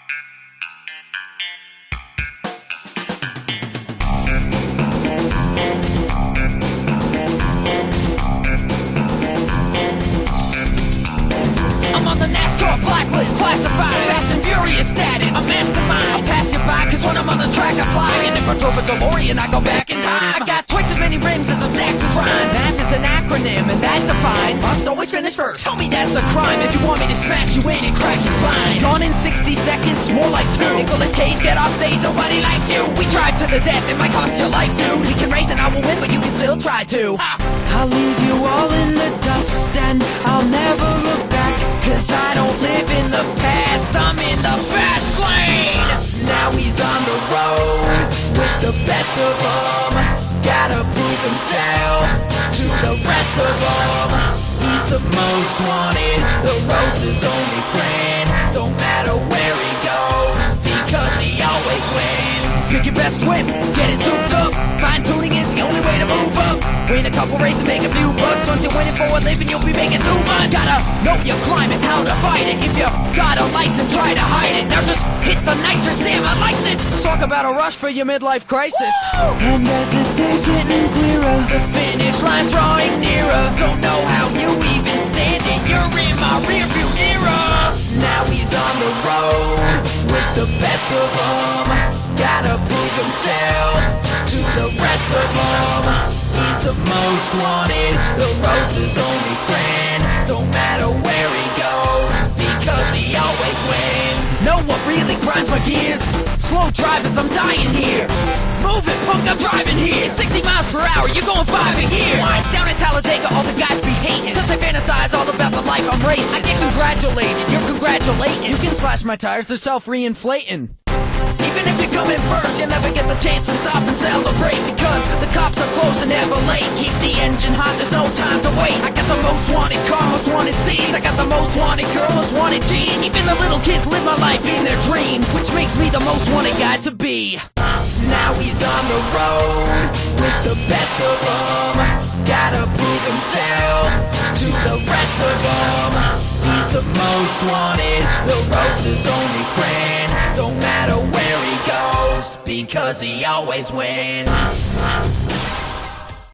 I'm on the NASCAR blacklist, classified, Fast and Furious status, a mastermind. I'll pass you by, cause when I'm on the track I fly. And if I drove a DeLorean, I go back in time. I got twice as many rims as a stack of rhymes. Math is an acronym, and that defines must always finish first. Tell me that's a crime if you want me to smash you in and crack your spine. Gone in 60 seconds, more like 2. Nicolas Cage, get off stage, nobody likes you. We drive to the death, it might cost your life, dude. We can race and I will win, but you can still try to. I'll leave you all in the dust, and I'll never look back, cause I don't live in the past, I'm in the fast lane. Now he's on the road with the best of them. Gotta prove himself to the rest of them. He's the most wanted, the road's his only friend. Don't matter where he goes, because he always wins. Pick your best whip, get it souped up. Fine-tuning is the only way to move up. Win a couple races, make a few bucks. Once you're winning for a living, you'll be making too much. Gotta know your climate, how to fight it. If you got a license, try to hide it. Now just hit the nitrous, damn, I like this. Let's talk about a rush for your midlife crisis. Woo! And as this day's getting clearer, the finish line's drawing nearer. Don't know how you even stand it, you're in my rearview mirror. Now he's on the road with the best of them. Gotta prove himself to the rest of them. He's the most wanted, the road's his only friend. Don't matter where he goes, because he always wins. Know what really grinds my gears? Slow drivers, I'm dying here. Move it, punk, I'm driving here. 60 miles per hour, you're going 5 a year. Down in Talladega, all the guys be hating, cause I fantasize all about the life I'm racing. I get congratulated, you're congratulating. You can slash my tires, they're self-reinflating. Even if you're coming first, you'll never get the chance to stop and celebrate, because the cops are close and never late. Keep the engine hot, there's no time to wait. I got the most wanted car, most wanted C's. I got the most wanted girl, most wanted G's. Even the little kids live my life in their dreams, which makes me the most wanted guy to be. Now he's on the road with the best of them. Gotta prove himself to the rest of them. He's the most wanted, the road's his only friend. Don't matter where he goes, because he always wins.